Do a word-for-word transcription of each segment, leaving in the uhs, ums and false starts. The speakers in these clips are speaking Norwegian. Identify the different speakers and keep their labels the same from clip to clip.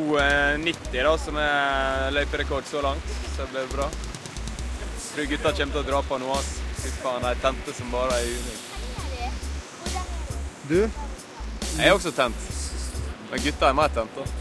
Speaker 1: nitti da, som er løyperekord så langt, så det blir bra. Jeg tror gutta kommer til å dra på noe, ass. Fy faen, de tente som bare er unik.
Speaker 2: Du?
Speaker 1: Jeg er også tent, men gutta er mer tent da.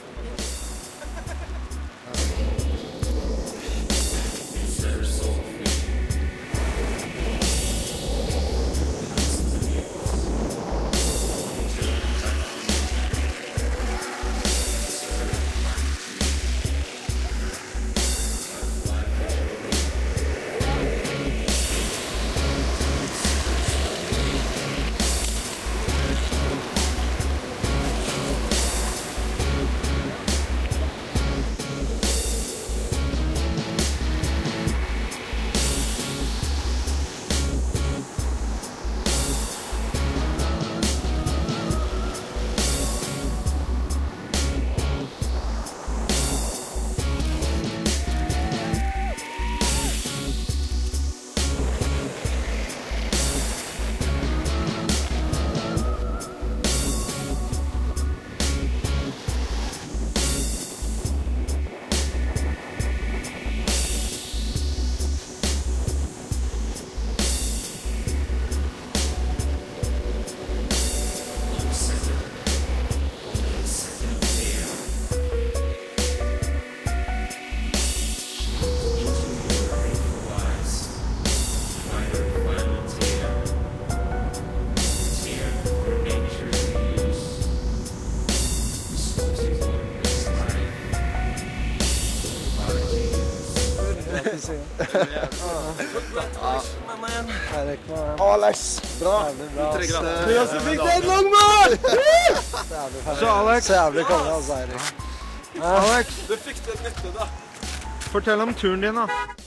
Speaker 2: Alex, bra.
Speaker 3: Du også fikk det en lang mål!
Speaker 2: Så Alex. Jævlig konge, altså, Eirik.
Speaker 3: Alex, du fikk det nytte da.
Speaker 2: Fortell om turen din da.